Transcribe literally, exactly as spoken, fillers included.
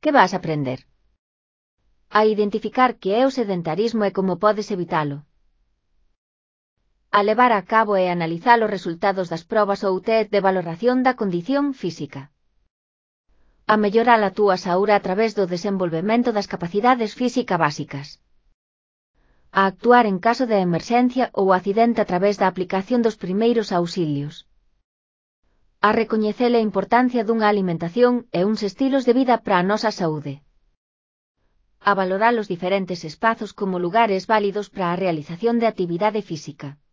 que vas aprender? A identificar que é o sedentarismo e como podes evitalo. A levar a cabo e analizar os resultados das probas ou test de valoración da condición física. A mellorar a túa saúde a través do desenvolvemento das capacidades física básicas. A actuar en caso de emerxencia ou accidente a través da aplicación dos primeiros auxilios. A recoñecer a importancia dunha alimentación e uns estilos de vida para a nosa saúde. A valorar os diferentes espazos como lugares válidos para a realización de actividade física.